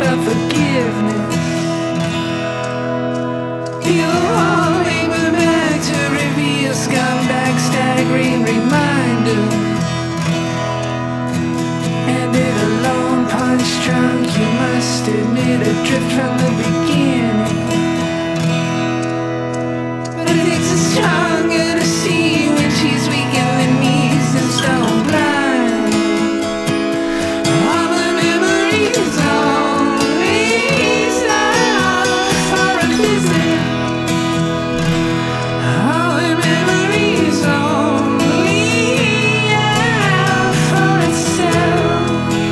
of forgiveness. You'll only move back to reveal scumbag staggering reminder. And in a lone punch drunk, you must admit a drift from the beginning. But it takes a stronger to see when she's weak in the knees and stone blind. All the memories only serve for a visit. All the memories only have for itself.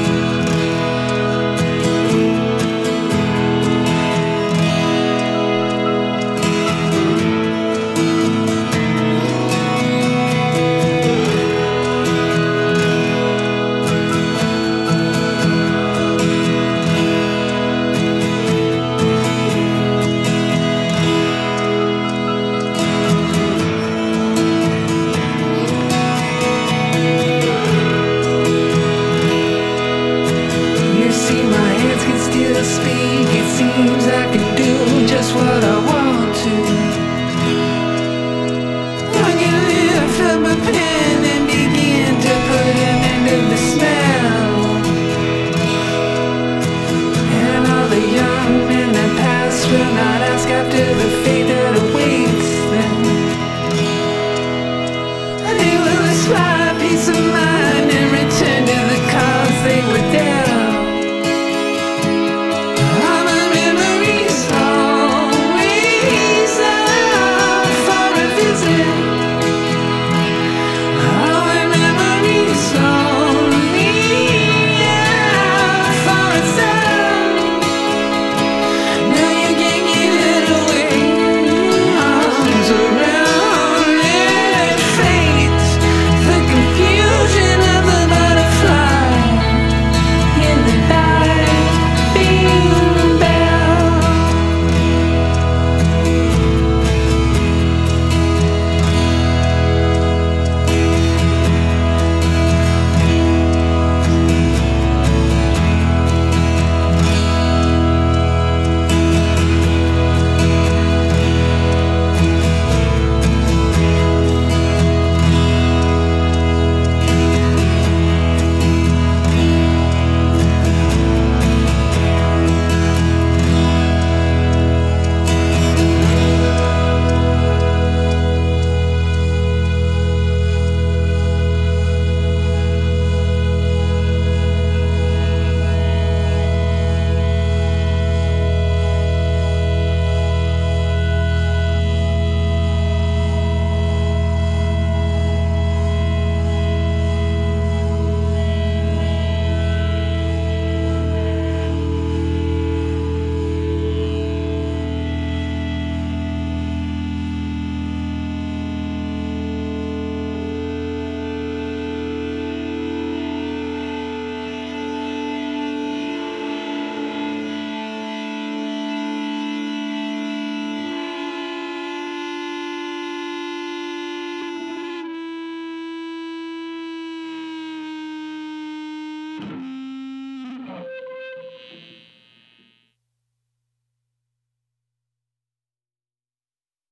You see, my hands can still speak. It seems I can do just what I want to. I can lift up a pen and begin to put an end to the smell. And all the young men that pass will not ask after the fate that awaits them. They will aspire peace of mind and return to the cause they were dead. You